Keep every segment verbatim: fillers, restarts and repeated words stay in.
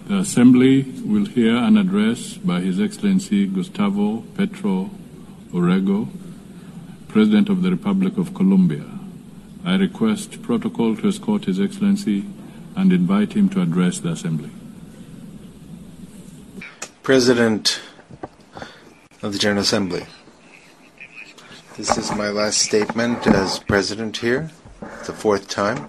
The Assembly will hear an address by His Excellency Gustavo Petro Urrego, President of the Republic of Colombia. I request protocol to escort His Excellency and invite him to address the Assembly. President of the General Assembly, this is my last statement as President here. It's the fourth time.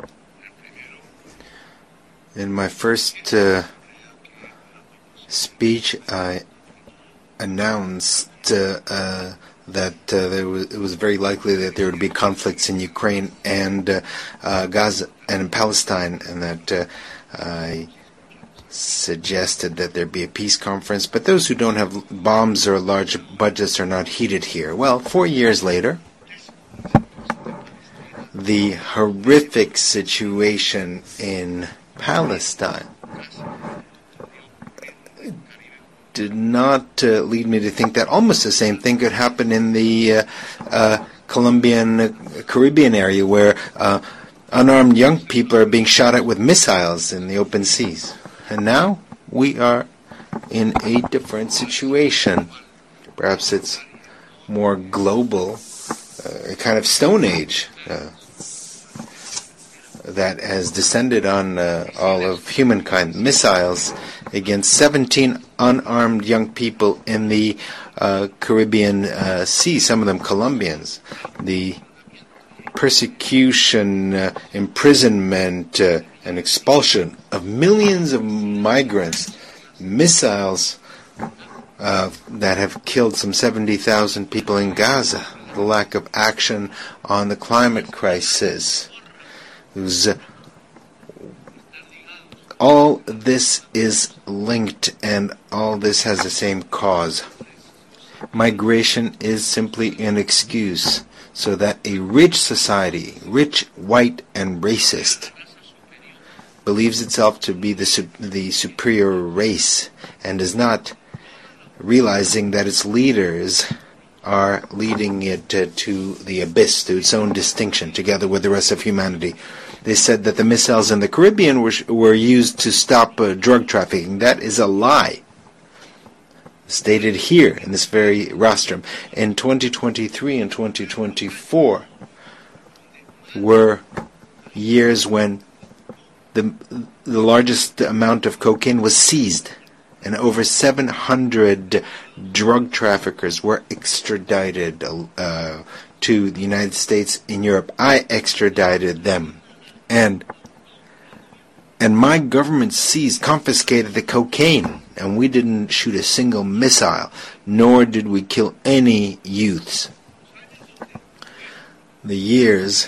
In my first uh, speech, I announced uh, uh, that uh, there was, it was very likely that there would be conflicts in Ukraine and uh, uh, Gaza and in Palestine, and that uh, I suggested that there be a peace conference. But those who don't have bombs or large budgets are not heeded here. Well, four years later, the horrific situation in Palestine did not uh, lead me to think that almost the same thing could happen in the uh, uh, Colombian uh, Caribbean area, where uh, unarmed young people are being shot at with missiles in the open seas. And now we are in a different situation. Perhaps it's more global, uh, a kind of Stone Age uh, that has descended on uh, all of humankind. Missiles against seventeen unarmed young people in the uh, Caribbean uh, Sea, some of them Colombians. The persecution, uh, imprisonment, uh, and expulsion of millions of migrants, missiles uh, that have killed some seventy thousand people in Gaza, the lack of action on the climate crisis. Who's, uh, all this is linked, and all this has the same cause. Migration is simply an excuse so that a rich society, rich, white, and racist, believes itself to be the, su- the superior race and is not realizing that its leaders are leading it uh, to the abyss, to its own distinction, together with the rest of humanity. They said that the missiles in the Caribbean were, were used to stop uh, drug trafficking. That is a lie. Stated here in this very rostrum. In twenty twenty-three and twenty twenty-four were years when the the largest amount of cocaine was seized, and over seven hundred drug traffickers were extradited uh, to the United States in Europe. I extradited them. And and my government seized, confiscated the cocaine, and we didn't shoot a single missile, nor did we kill any youths. The years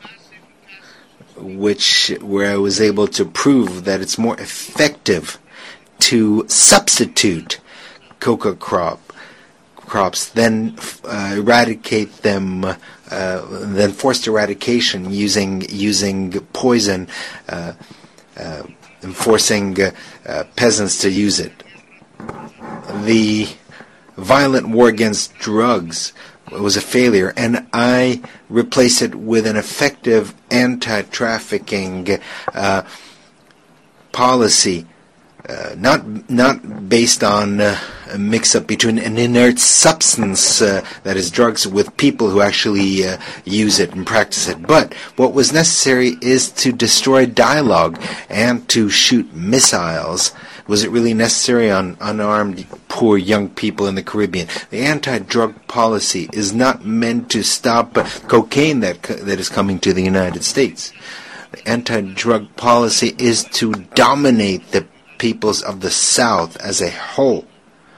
which where I was able to prove that it's more effective to substitute coca crop crops than uh, eradicate them, uh, than forced eradication using using poison, uh, uh, and forcing uh, uh, peasants to use it. The violent war against drugs was a failure, and I replaced it with an effective anti-trafficking uh, policy. Uh, not not based on uh, a mix-up between an inert substance uh, that is drugs with people who actually uh, use it and practice it. But what was necessary is to destroy dialogue and to shoot missiles. Was it really necessary on unarmed, poor young people in the Caribbean? The anti-drug policy is not meant to stop uh, cocaine that co- that is coming to the United States. The anti-drug policy is to dominate the peoples of the South as a whole.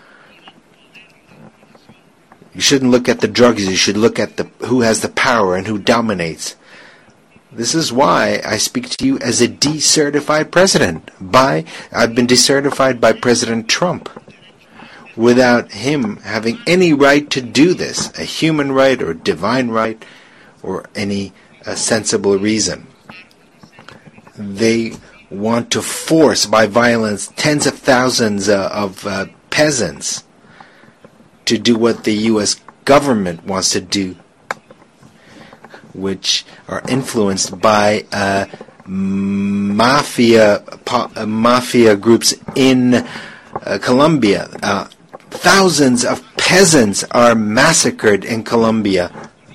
You shouldn't look at the drugs, you should look at the who has the power and who dominates. This is why I speak to you as a decertified president. By I've been decertified by President Trump, without him having any right to do this, a human right or divine right or any uh, sensible reason. They want to force by violence tens of thousands uh, of uh, peasants to do what the U S government wants to do, which are influenced by uh, mafia po- uh, mafia groups in uh, Colombia. Uh, thousands of peasants are massacred in Colombia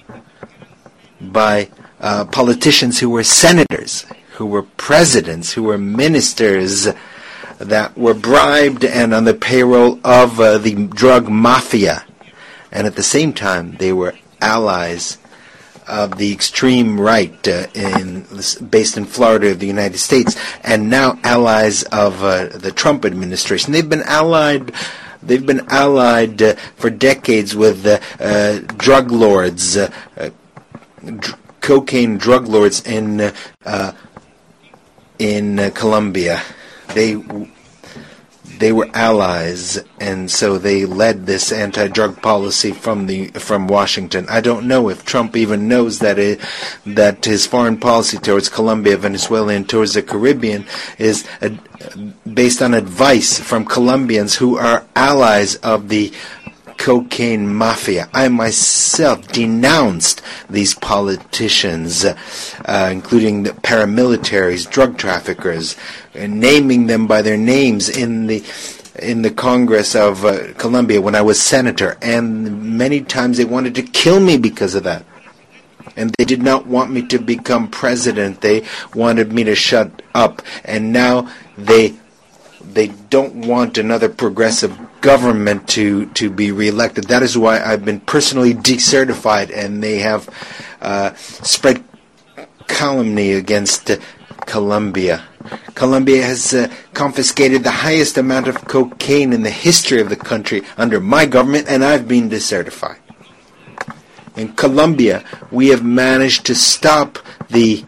by uh, politicians who were senators, who were presidents, who were ministers that were bribed and on the payroll of uh, the drug mafia. And at the same time, they were allies of the extreme right uh, in based in Florida of the United States, and now allies of uh, the Trump administration. They've been allied they've been allied uh, for decades with uh, uh, drug lords, uh, uh, dr- cocaine drug lords in uh, in uh, Colombia. They They were allies, and so they led this anti-drug policy from the from Washington. I don't know if Trump even knows that it, that his foreign policy towards Colombia, Venezuela, and towards the Caribbean is uh, based on advice from Colombians who are allies of the cocaine mafia. I myself denounced these politicians, uh, including the paramilitaries, drug traffickers, and naming them by their names in the in the Congress of uh, Colombia when I was senator. And many times they wanted to kill me because of that. And they did not want me to become president. They wanted me to shut up. And now they they don't want another progressive government to, to be reelected. That is why I've been personally decertified, and they have uh, spread calumny against uh, Colombia. Colombia has uh, confiscated the highest amount of cocaine in the history of the country under my government, and I've been decertified. In Colombia, we have managed to stop the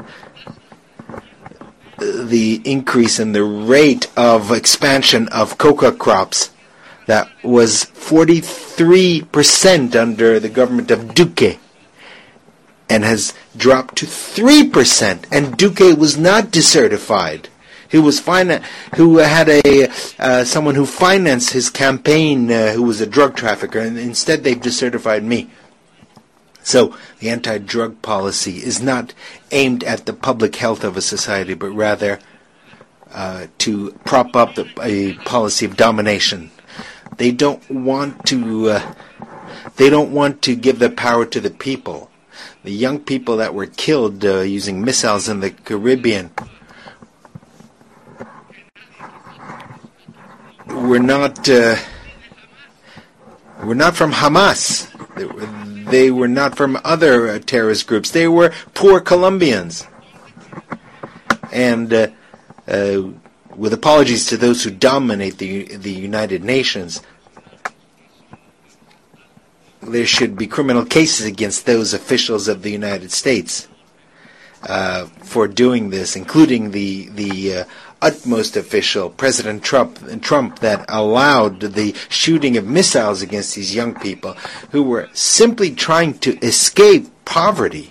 the increase in the rate of expansion of coca crops that was forty-three percent under the government of Duque and has dropped to three percent. And Duque was not decertified. He was finan- who had a uh, someone who financed his campaign uh, who was a drug trafficker, and instead they've decertified me. So the anti-drug policy is not aimed at the public health of a society, but rather uh, to prop up the, a policy of domination. They don't want to. Uh, they don't want to give the power to the people. The young people that were killed uh, using missiles in the Caribbean were not. Uh, were not from Hamas. They were, they were not from other uh, terrorist groups. They were poor Colombians. And uh, uh, with apologies to those who dominate the the United Nations, there should be criminal cases against those officials of the United States uh, for doing this, including the the uh, utmost official, President Trump, Trump, that allowed the shooting of missiles against these young people who were simply trying to escape poverty.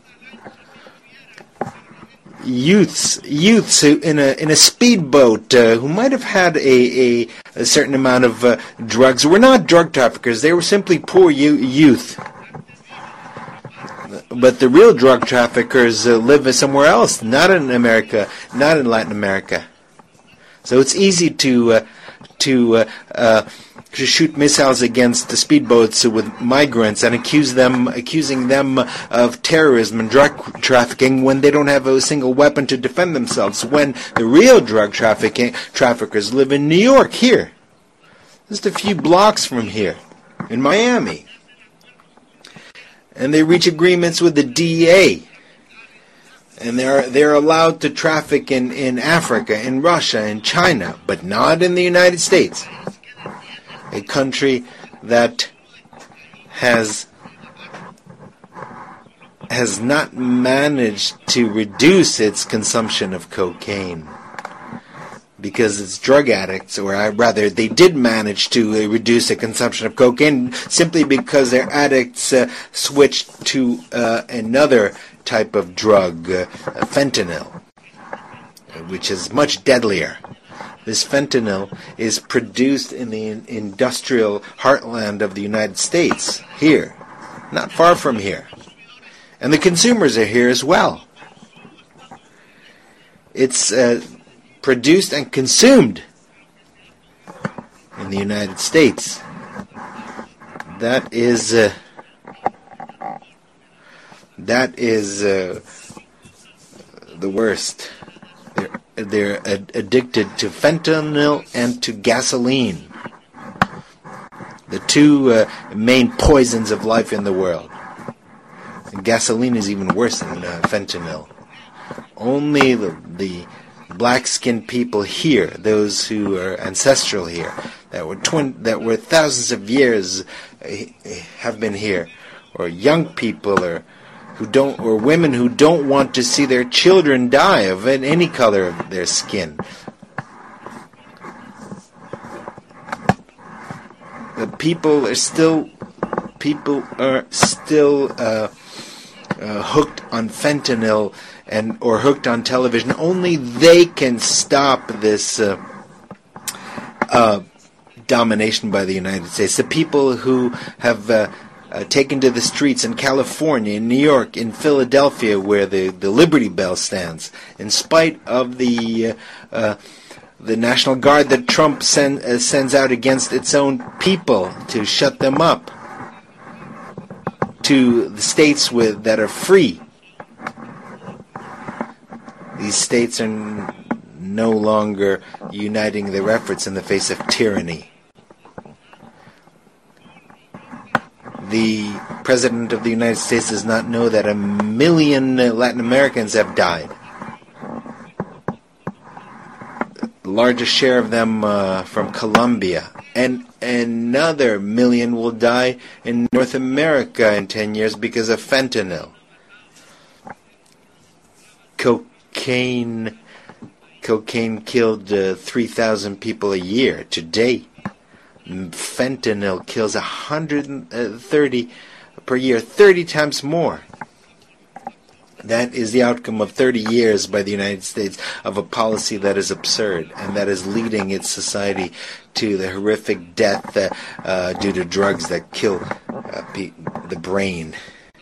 Youths, youths who in a in a speedboat uh, who might have had a, a, a certain amount of uh, drugs were not drug traffickers. They were simply poor you, youth. But the real drug traffickers uh, live somewhere else, not in America, not in Latin America. So it's easy to uh, to uh, uh, to shoot missiles against the speedboats with migrants and accuse them, accusing them of terrorism and drug trafficking when they don't have a single weapon to defend themselves. When the real drug trafficking traffickers live in New York, here, just a few blocks from here, in Miami. And they reach agreements with the D E A. And they're they're allowed to traffic in, in Africa, in Russia, in China, but not in the United States. A country that has has not managed to reduce its consumption of cocaine because it's drug addicts, or rather they did manage to uh, reduce the consumption of cocaine simply because their addicts uh, switched to uh, another type of drug, uh, fentanyl, which is much deadlier. This fentanyl is produced in the industrial heartland of the United States, here, not far from here. And the consumers are here as well. it's uh, produced and consumed in the United States. That is uh, that is uh, the worst. They're, they're ad- addicted to fentanyl and to gasoline, the two uh, main poisons of life in the world. And gasoline is even worse than uh, fentanyl. Only the, the black-skinned people here, those who are ancestral here, that were twin, that were thousands of years uh, have been here, or young people, or who don't, or women who don't want to see their children die of any color of their skin. The people are still, people are still uh, uh, hooked on fentanyl and or hooked on television. Only they can stop this uh, uh, domination by the United States. The people who have uh, uh, taken to the streets in California, in New York, in Philadelphia, where the, the Liberty Bell stands, in spite of the uh, uh, the National Guard that Trump send, uh, sends out against its own people to shut them up, to the states with that are free. These states are n- no longer uniting their efforts in the face of tyranny. The President of the United States does not know that a million Latin Americans have died. The largest share of them uh, from Colombia. And another million will die in North America in ten years because of fentanyl. Cocaine, cocaine killed uh, three thousand people a year today. Fentanyl kills one hundred thirty per year, thirty times more. That is the outcome of thirty years by the United States of a policy that is absurd and that is leading its society to the horrific death uh, uh, due to drugs that kill uh, pe- the brain.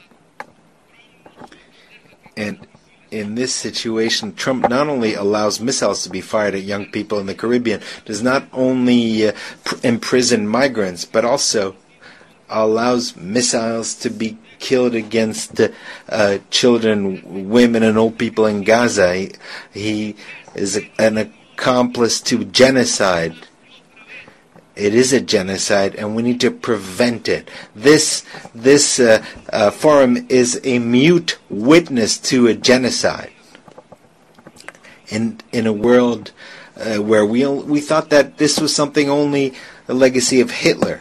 And in this situation, Trump not only allows missiles to be fired at young people in the Caribbean, does not only uh, pr- imprison migrants, but also allows missiles to be killed against uh, uh, children, women, and old people in Gaza. He, he is a, an accomplice to genocide. It is a genocide, and we need to prevent it. This this uh, uh, forum is a mute witness to a genocide. In in a world uh, where we we thought that this was something only a legacy of Hitler.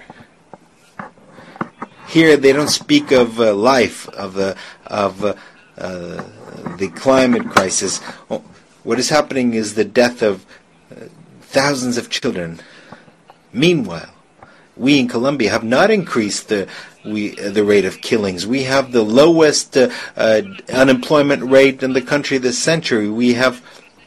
Here they don't speak of uh, life, of uh, of uh, uh, the climate crisis. What is happening is the death of uh, thousands of children. Meanwhile, we in Colombia have not increased the we uh, the rate of killings. We have the lowest uh, uh, unemployment rate in the country this century. We have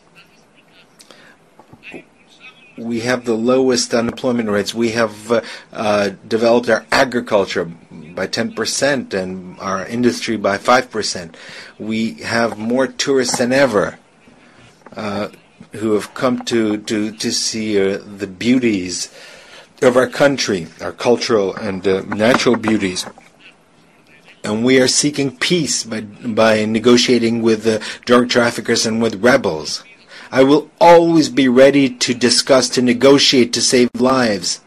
we have the lowest unemployment rates. We have uh, uh, developed our agriculture by ten percent and our industry by five percent. We have more tourists than ever uh, who have come to to to see uh, the beauties of our country, our cultural and uh, natural beauties. And we are seeking peace by, by negotiating with uh, drug traffickers and with rebels. I will always be ready to discuss, to negotiate, to save lives,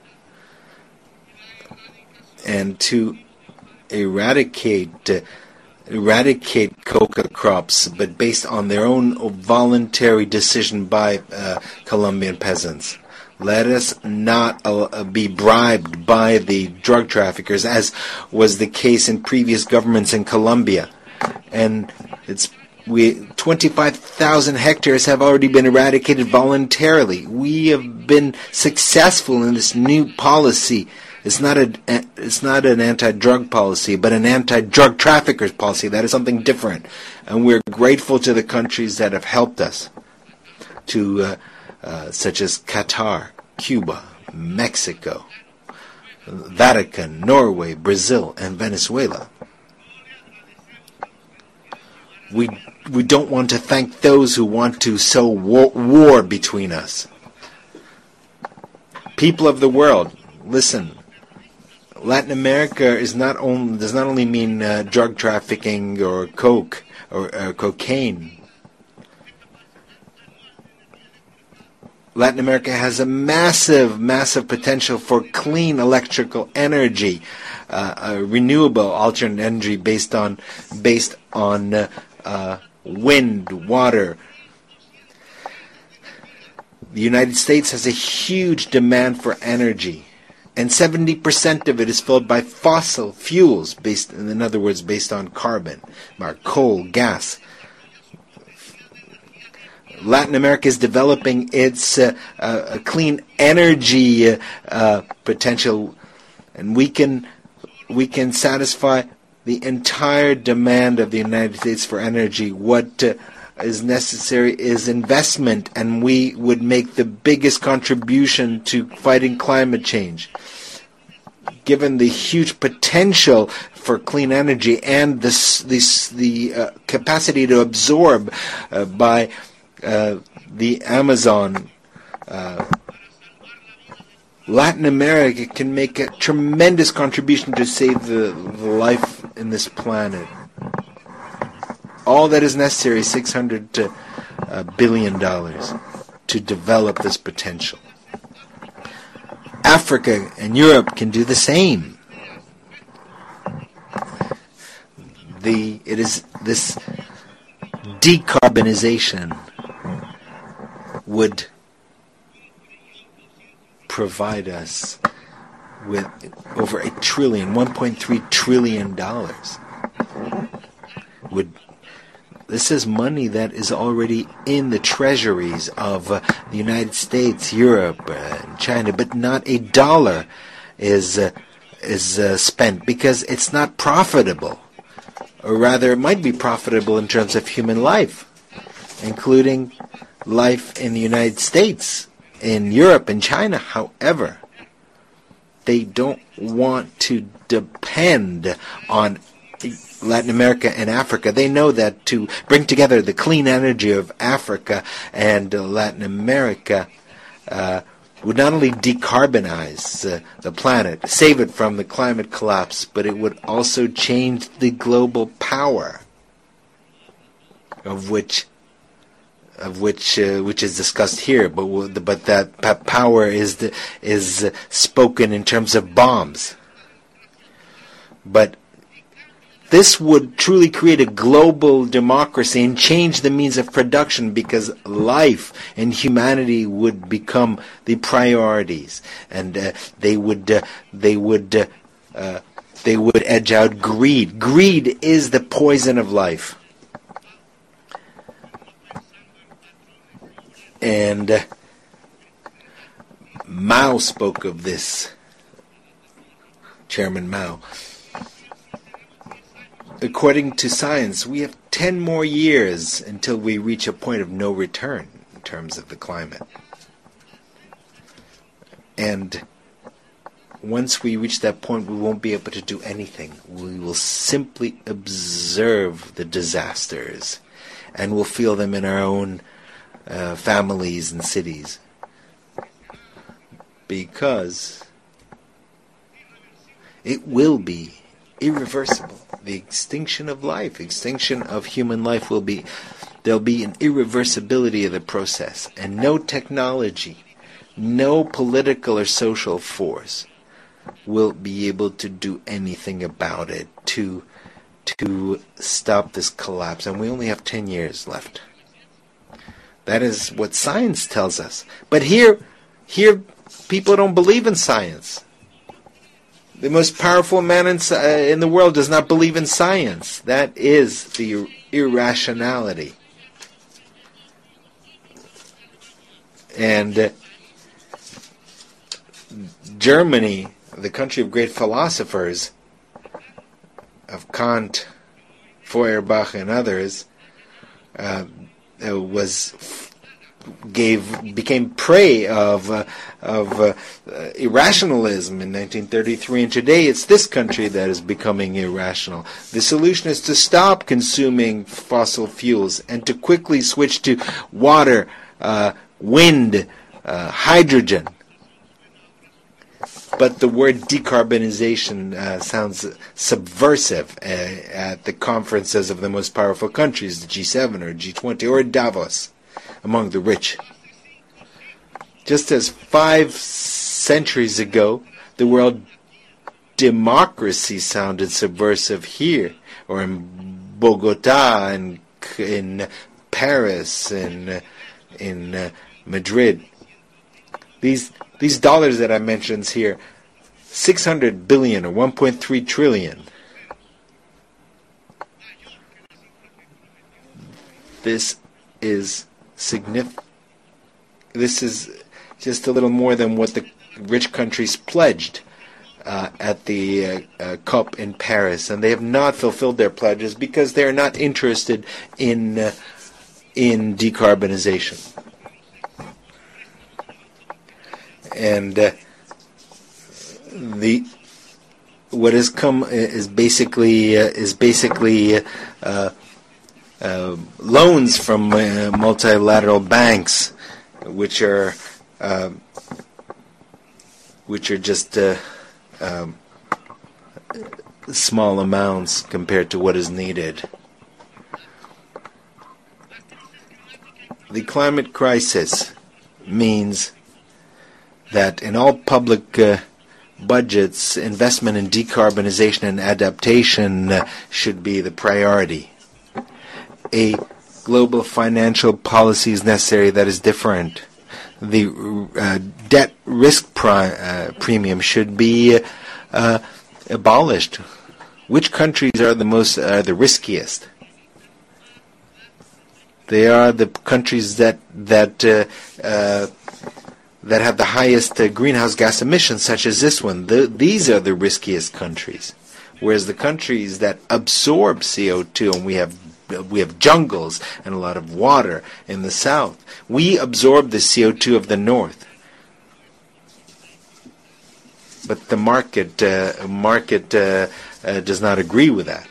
and to eradicate uh, eradicate coca crops, but based on their own voluntary decision by uh, Colombian peasants. Let us not uh, be bribed by the drug traffickers, as was the case in previous governments in Colombia. And it's we twenty-five thousand hectares have already been eradicated voluntarily. We have been successful in this new policy. It's not a it's not an anti-drug policy, but an anti-drug traffickers policy. That is something different, and we're grateful to the countries that have helped us, to uh, uh, such as Qatar, Cuba, Mexico, Vatican, Norway, Brazil, and Venezuela. We we don't want to thank those who want to sow war, war between us. People of the world, listen. Latin America is not only does not only mean uh, drug trafficking or coke or uh, cocaine. Latin America has a massive, massive potential for clean electrical energy, uh, uh, renewable alternate energy based on based on uh, uh, wind, water. The United States has a huge demand for energy, and seventy percent of it is filled by fossil fuels, based, in other words, based on carbon, or coal, gas. Latin America is developing its uh, uh, clean energy uh, uh, potential, and we can we can satisfy the entire demand of the United States for energy. What uh, is necessary is investment, and we would make the biggest contribution to fighting climate change. Given the huge potential for clean energy and this, this, the uh, capacity to absorb uh, by uh, the Amazon, uh, Latin America can make a tremendous contribution to save the, the life in this planet. All that is necessary is six hundred uh, billion dollars to develop this potential. Africa and Europe can do the same. The it is this decarbonization would provide us with over a trillion, one point three trillion dollars. Would This is money that is already in the treasuries of uh, the United States, Europe, uh, and China, but not a dollar is uh, is uh, spent because it's not profitable. Or rather, it might be profitable in terms of human life, including life in the United States, in Europe, and China. However, they don't want to depend on Latin America and Africa. They know that to bring together the clean energy of Africa and uh, Latin America uh, would not only decarbonize uh, the planet, save it from the climate collapse, but it would also change the global power of which of which uh, which is discussed here. But but that power is the, is uh, spoken in terms of bombs. But this would truly create a global democracy and change the means of production, because life and humanity would become the priorities, and uh, they would uh, they would uh, uh, they would edge out greed. Greed is the poison of life, and uh, Mao spoke of this. Chairman Mao. According to science, we have ten more years until we reach a point of no return in terms of the climate. And once we reach that point, we won't be able to do anything. We will simply observe the disasters, and we'll feel them in our own uh, families and cities. Because it will be irreversible. The extinction of life, extinction of human life will be, there'll be an irreversibility of the process, and no technology, no political or social force will be able to do anything about it to to stop this collapse. And we only have ten years left. That is what science tells us. But here, here people don't believe in science. The most powerful man in, uh, in the world does not believe in science. That is the ir- irrationality. And uh, Germany, the country of great philosophers, of Kant, Feuerbach, and others, uh, was f- gave became prey of uh, of uh, uh, irrationalism in nineteen thirty-three, and today it's this country that is becoming irrational. The solution is to stop consuming fossil fuels and to quickly switch to water, uh, wind, uh, hydrogen. But the word decarbonization uh, sounds subversive uh, at the conferences of the most powerful countries, the G seven or G twenty or Davos, among the rich. Just as five centuries ago, the word democracy sounded subversive here, or in Bogota, and in Paris, and in uh, Madrid. These these dollars that I mentioned here, six hundred billion or one point three trillion. This is significant. This is just a little more than what the rich countries pledged uh, at the uh, uh, COP in Paris, and they have not fulfilled their pledges because they are not interested in uh, in decarbonization. And uh, the what has come is basically uh, is basically uh, uh, loans from uh, multilateral banks, which are uh, which are just uh, um, small amounts compared to what is needed. The climate crisis means that in all public uh, budgets, investment in decarbonization and adaptation uh, should be the priority. A global financial policy is necessary that is different. The uh, debt risk pri- uh, premium should be uh, abolished. Which countries are the most uh, the riskiest? They are the countries that that uh, uh, that have the highest uh, greenhouse gas emissions, such as this one. The, these are the riskiest countries. Whereas the countries that absorb C O two, and we have we have jungles and a lot of water in the south, we absorb the C O two of the north. But the market uh, market uh, uh, does not agree with that.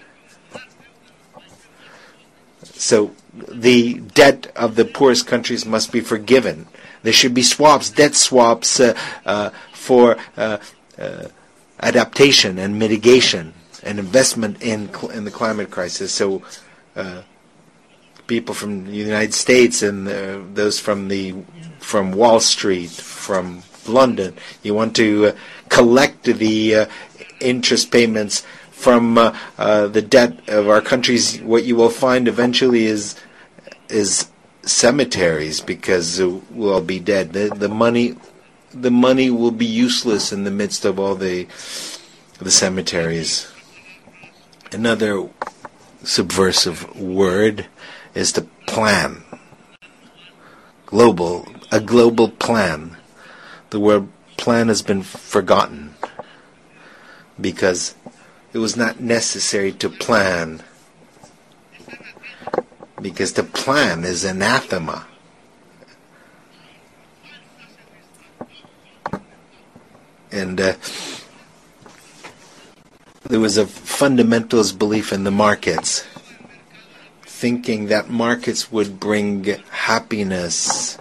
So the debt of the poorest countries must be forgiven. There should be swaps, debt swaps uh, uh, for uh, uh, adaptation and mitigation and investment in cl- in the climate crisis. So uh, people from the United States and uh, those from the from Wall Street, from London, you want to uh, collect the uh, interest payments from uh, uh, the debt of our countries. What you will find eventually is is cemeteries, because uh, we'll all be dead. The, the money, the money will be useless in the midst of all the the cemeteries. Another subversive word is to plan. Global, a global plan. The word plan has been forgotten because it was not necessary to plan. Because to plan is anathema. And uh, there was a fundamentalist belief in the markets, thinking that markets would bring happiness.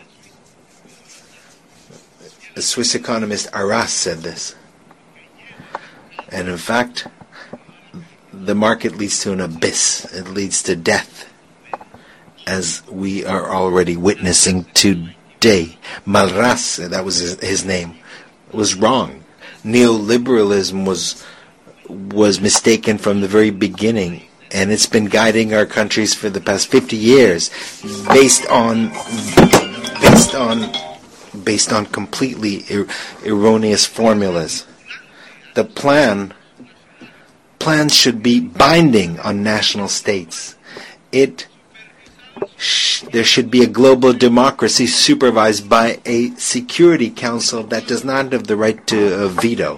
The Swiss economist Arras said this. And in fact, the market leads to an abyss. It leads to death, as we are already witnessing today. Malras, that was his, his name, was wrong. Neoliberalism was was mistaken from the very beginning, and it's been guiding our countries for the past fifty years, based on based on based on completely er, erroneous formulas. The plan plans should be binding on national states. It There should be a global democracy supervised by a Security Council that does not have the right to uh, veto.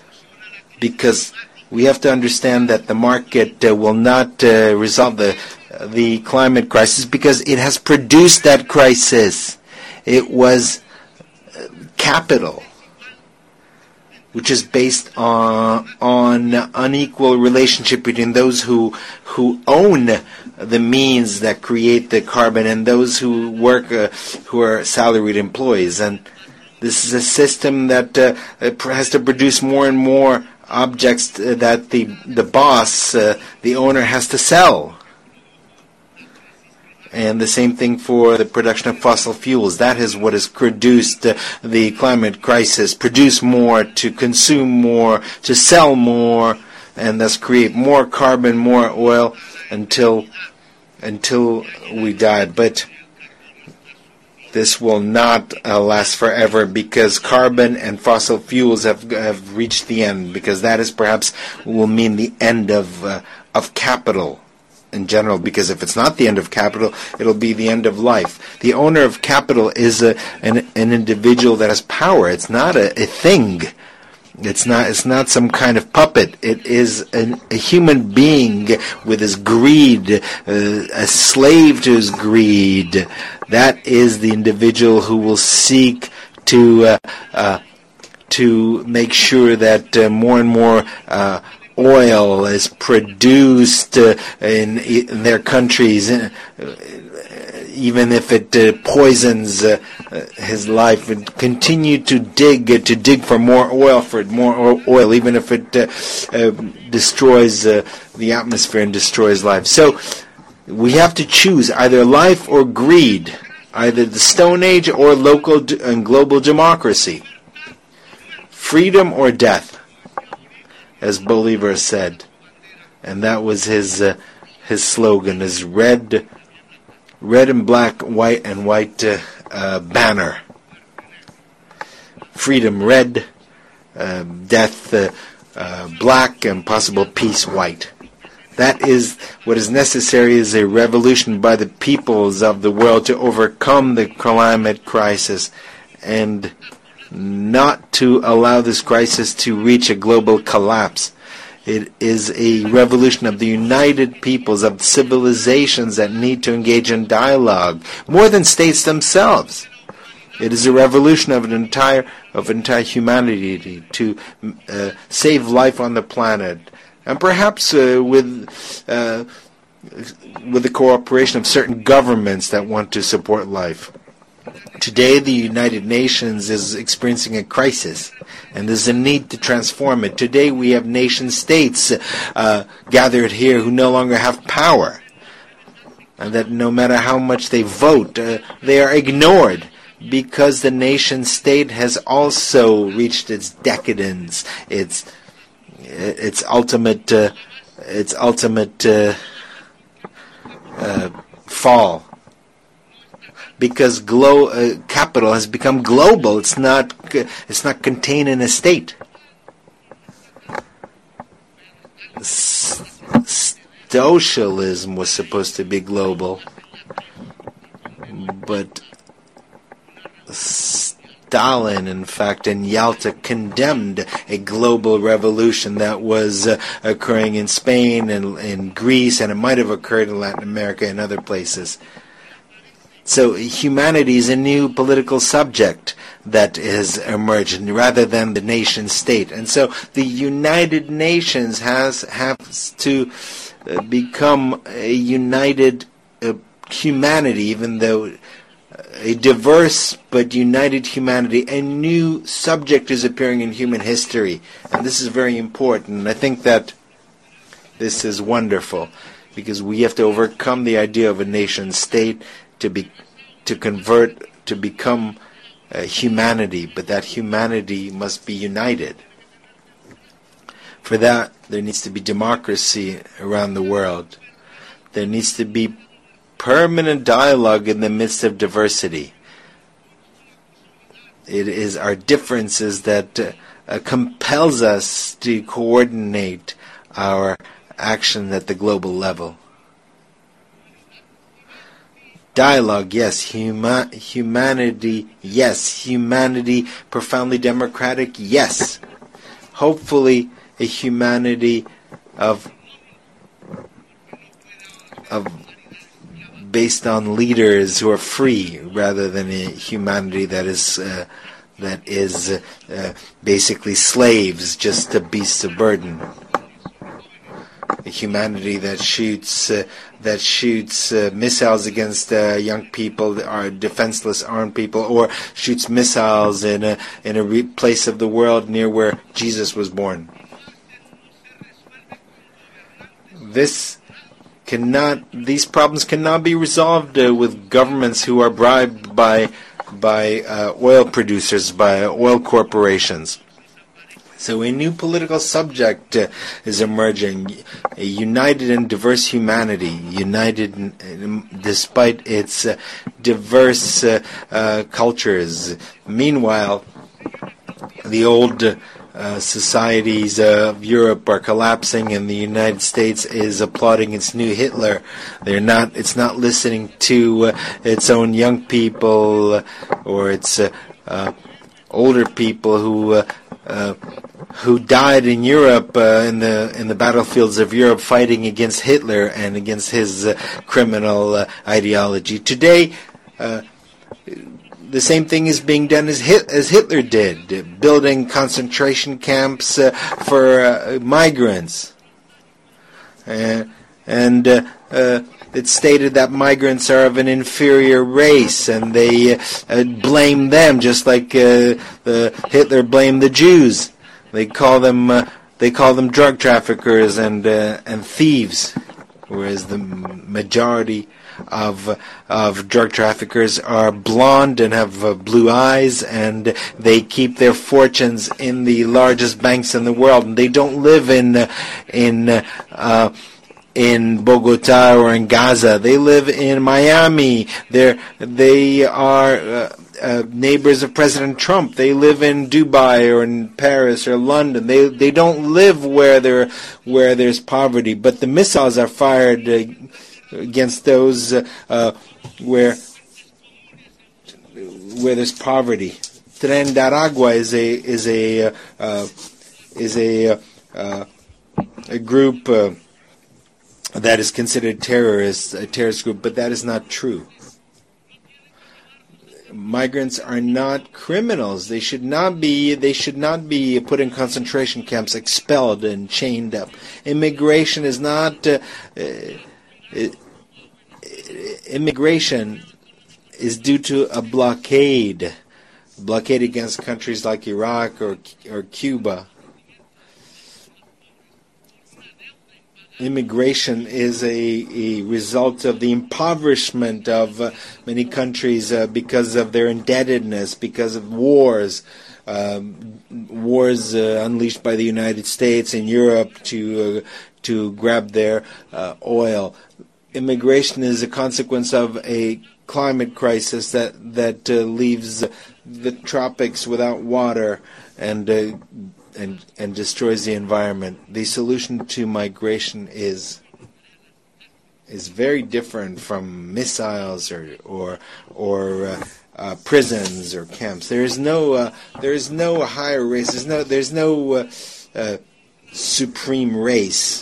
Because we have to understand that the market uh, will not uh, resolve the the climate crisis because it has produced that crisis. It was capital, which is based on on unequal relationship between those who who own the means that create the carbon and those who work, uh, who are salaried employees. And this is a system that uh, has to produce more and more objects that the the boss, uh, the owner, has to sell. And the same thing for the production of fossil fuels. That is what has produced uh, the climate crisis. Produce more, to consume more, to sell more, and thus create more carbon, more oil until until we die. But this will not uh, last forever because carbon and fossil fuels have have reached the end. Because that is perhaps will mean the end of uh, of capital in general, because if it's not the end of capital, it'll be the end of life. The owner of capital is a, an, an individual that has power. It's not a, a thing. It's not It's not some kind of puppet. It is an, a human being with his greed, uh, a slave to his greed. That is the individual who will seek to uh, uh, to make sure that uh, more and more uh, oil is produced uh, in, in their countries, uh, even if it uh, poisons uh, uh, his life, and continue to dig uh, to dig for more oil, for more oil, even if it uh, uh, destroys uh, the atmosphere and destroys life. So we have to choose either life or greed, either the Stone Age or local d- and global democracy, freedom or death, as Bolivar said, and that was his uh, his slogan, his red, red and black, white and white uh, uh, banner. Freedom red, uh, death uh, uh, black, and possible peace white. That is what is necessary: is a revolution by the peoples of the world to overcome the climate crisis and not to allow this crisis to reach a global collapse. It is a revolution of the united peoples, of civilizations that need to engage in dialogue, more than states themselves. It is a revolution of an entire of entire humanity to uh, save life on the planet, and perhaps uh, with uh, with the cooperation of certain governments that want to support life. Today, the United Nations is experiencing a crisis, and there's a need to transform it. Today, we have nation-states uh, gathered here who no longer have power, and that no matter how much they vote, uh, they are ignored, because the nation-state has also reached its decadence, its its ultimate uh, its ultimate uh, uh, fall. Because glo- uh, capital has become global. It's not. It's not contained in a state. S- Socialism was supposed to be global, but Stalin, in fact, in Yalta, condemned a global revolution that was uh, occurring in Spain and in Greece, and it might have occurred in Latin America and other places. So humanity is a new political subject that has emerged rather than the nation state. And so the United Nations has has to uh, become a united uh, humanity, even though a diverse but united humanity. A new subject is appearing in human history, and this is very important. And I think that this is wonderful, because we have to overcome the idea of a nation state to be to convert to become uh, humanity, but that humanity must be united. For that, there needs to be democracy around the world. There needs to be permanent dialogue in the midst of diversity. It is our differences that uh, uh, compels us to coordinate our action at the global level. Dialogue, yes. Huma- humanity, yes. Humanity profoundly democratic, yes. Hopefully, a humanity of of based on leaders who are free, rather than a humanity that is uh, that is uh, basically slaves, just to beasts of burden. A humanity that shoots uh, that shoots uh, missiles against uh, young people that are defenseless, armed people, or shoots missiles in a in a re- place of the world near where Jesus was born. This cannot; these problems cannot be resolved uh, with governments who are bribed by by uh, oil producers, by oil corporations. So a new political subject uh, is emerging, a united and diverse humanity, united in, in, despite its uh, diverse uh, uh, cultures. Meanwhile, the old uh, societies of Europe are collapsing, and the United States is applauding its new Hitler. They're not. It's not listening to uh, its own young people uh, or its uh, uh, older people who. Uh, Uh, who died in Europe uh, in the in the battlefields of Europe, fighting against Hitler and against his uh, criminal uh, ideology. Today, uh, the same thing is being done as Hit- as Hitler did, uh, building concentration camps uh, for uh, migrants, uh, and. Uh, uh, It's stated that migrants are of an inferior race, and they uh, uh, blame them, just like uh, uh, Hitler blamed the Jews. They call them uh, they call them drug traffickers and uh, and thieves, whereas the majority of uh, of drug traffickers are blonde and have uh, blue eyes, and they keep their fortunes in the largest banks in the world, and they don't live in uh, in. Uh, uh, in Bogota or in Gaza. They live in Miami. They're, they are uh, uh, neighbors of President Trump. They live in Dubai or in Paris or London. They they don't live where there where there's poverty. But the missiles are fired uh, against those uh, uh, where where there's poverty. Tren de Aragua is a is a uh, is a uh, a group. Uh, that is considered terrorist, a terrorist group, but that is not true. Migrants are not criminals. They should not be. They should not be put in concentration camps, expelled and chained up. Immigration is not. Uh, uh, immigration is due to a blockade, blockade against countries like Iraq or or Cuba. Immigration is a, a result of the impoverishment of uh, many countries uh, because of their indebtedness, because of wars, um, wars uh, unleashed by the United States and Europe to uh, to grab their uh, oil. Immigration is a consequence of a climate crisis that that uh, leaves the tropics without water and. Uh, And, and destroys the environment. The solution to migration is is very different from missiles or or or uh, uh, prisons or camps. There is no uh, there is no higher race. There's no there's no uh, uh, supreme race.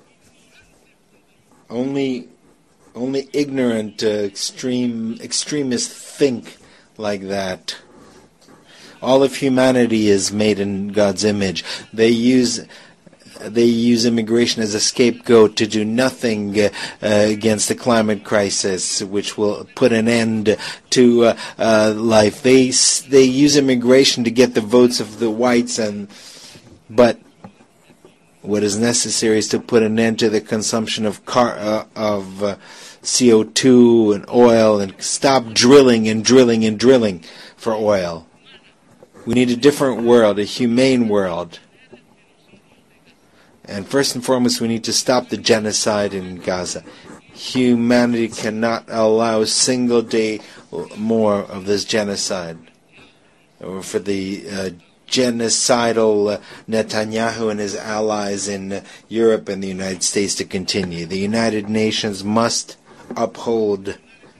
Only only ignorant uh, extreme extremists think like that. All of humanity is made in God's image. They use they use immigration as a scapegoat to do nothing uh, uh, against the climate crisis, which will put an end to uh, uh, life. They they use immigration to get the votes of the whites, and but what is necessary is to put an end to the consumption of car uh, of uh, C O two and oil, and stop drilling and drilling and drilling for oil. We need a different world, a humane world. And first and foremost, we need to stop the genocide in Gaza. Humanity cannot allow a single day more of this genocide, or for the uh, genocidal uh, Netanyahu and his allies in uh, Europe and the United States to continue. The United Nations must uphold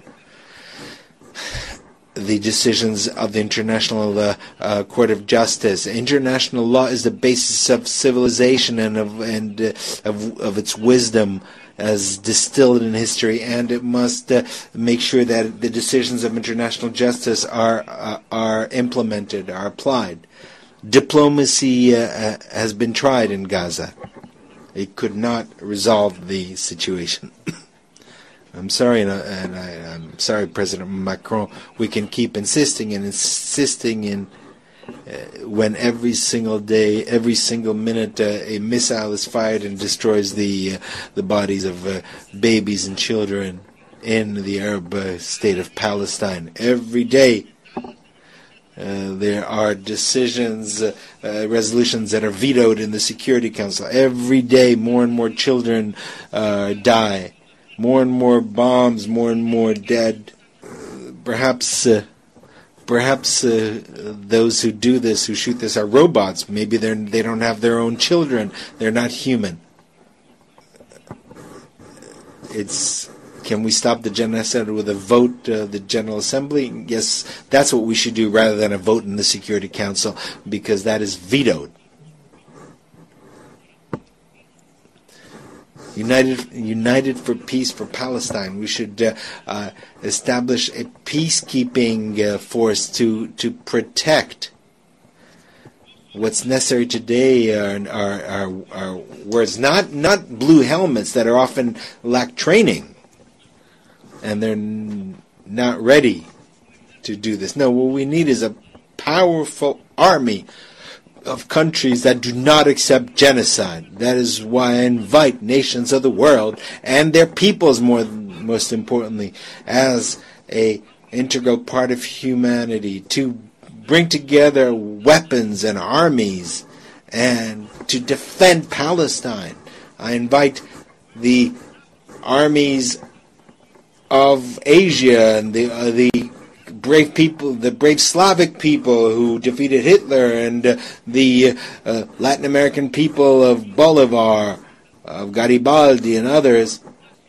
the decisions of the International uh, uh, Court of Justice. International law is the basis of civilization and of and uh, of, of its wisdom as distilled in history, and it must uh, make sure that the decisions of international justice are uh, are implemented, are applied. Diplomacy uh, uh, has been tried in Gaza. It could not resolve the situation. I'm sorry, and, I, and I, I'm sorry, President Macron. We can keep insisting and insisting in uh, when every single day, every single minute, uh, a missile is fired and destroys the uh, the bodies of uh, babies and children in the Arab uh, state of Palestine. Every day, uh, there are decisions, uh, uh, resolutions that are vetoed in the Security Council. Every day, more and more children uh, die. More and more bombs, more and more dead. Perhaps, uh, perhaps uh, those who do this, who shoot this, are robots. Maybe they they don't have their own children. They're not human. It's can we stop the genocide with a vote, uh, the General Assembly? Yes, that's what we should do rather than a vote in the Security Council, because that is vetoed. United, united for peace for Palestine. We should uh, uh, establish a peacekeeping uh, force to to protect. What's necessary today are are, are, are words, not not blue helmets that are often lack training, and they're n- not ready to do this. No, what we need is a powerful army of countries that do not accept genocide. That is why I invite nations of the world and their peoples, more most importantly, as a integral part of humanity, to bring together weapons and armies and to defend Palestine. I invite the armies of Asia and the uh, the brave people, the brave Slavic people who defeated Hitler, and uh, the uh, Latin American people of Bolivar, of Garibaldi, and others.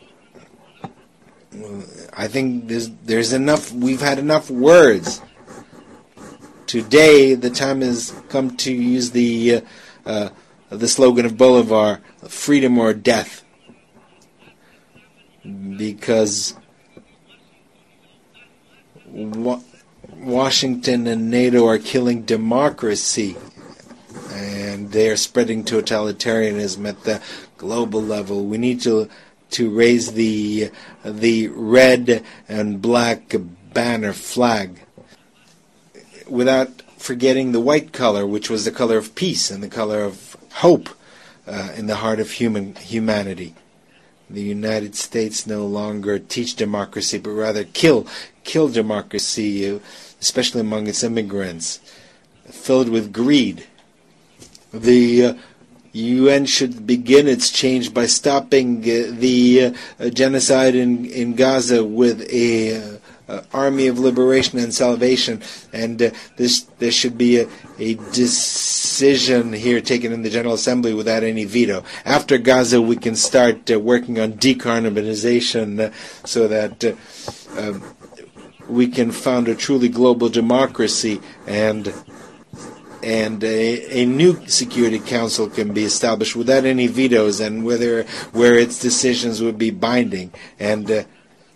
I think there's there's enough. We've had enough words. Today, the time has come to use the uh, uh, the slogan of Bolivar: "Freedom or death," because Washington and NATO are killing democracy, and they are spreading totalitarianism at the global level. We need to to raise the the red and black banner flag, without forgetting the white color, which was the color of peace and the color of hope uh, in the heart of human humanity. The United States no longer teach democracy, but rather kill kill democracy, especially among its immigrants, filled with greed. The uh, U N should begin its change by stopping uh, the uh, genocide in, in Gaza with a uh, uh, army of liberation and salvation, and uh, this there should be a, a decision here taken in the General Assembly without any veto. After Gaza, we can start uh, working on decarbonization uh, so that uh, uh, we can found a truly global democracy, and and a, a new Security Council can be established without any vetoes, and whether where its decisions would be binding, and uh,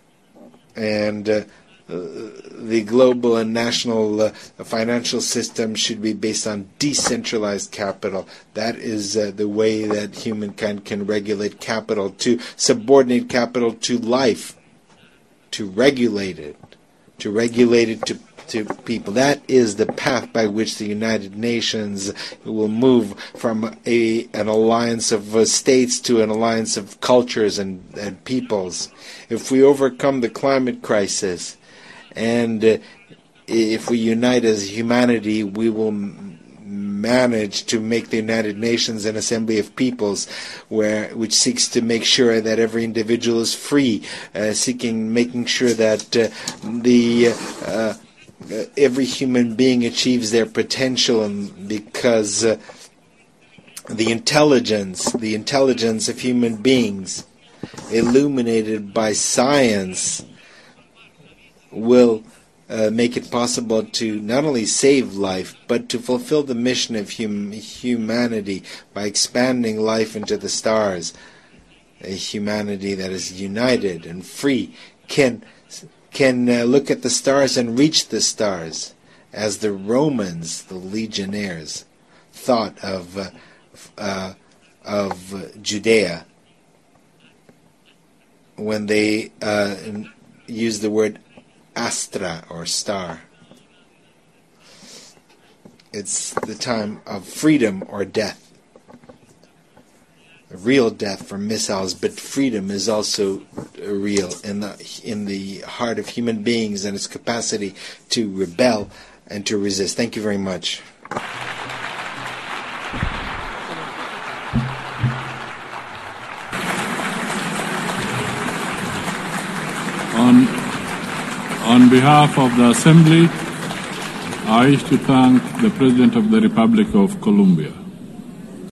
and uh, the global and national uh, financial system should be based on decentralized capital. That is uh, the way that humankind can regulate capital, to subordinate capital to life, to regulate it, to regulate it to to people. That is the path by which the United Nations will move from a an alliance of uh, states to an alliance of cultures and, and peoples. If we overcome the climate crisis, and uh, if we unite as humanity, we will m- manage to make the United Nations an assembly of peoples, where which seeks to make sure that every individual is free, uh, seeking making sure that uh, the uh, uh, every human being achieves their potential, and because uh, the intelligence, the intelligence of human beings, illuminated by science, will uh, make it possible to not only save life, but to fulfill the mission of hum- humanity by expanding life into the stars. a humanity that is united and free, can can uh, look at the stars and reach the stars, as the Romans, the legionnaires, thought of uh, uh, of uh, Judea when they uh, used the word astra, or star. It's the time of freedom or death. A real death from missiles, but freedom is also real in the in the heart of human beings and its capacity to rebel and to resist. Thank you very much. On, on behalf of the Assembly, I wish to thank the President of the Republic of Colombia.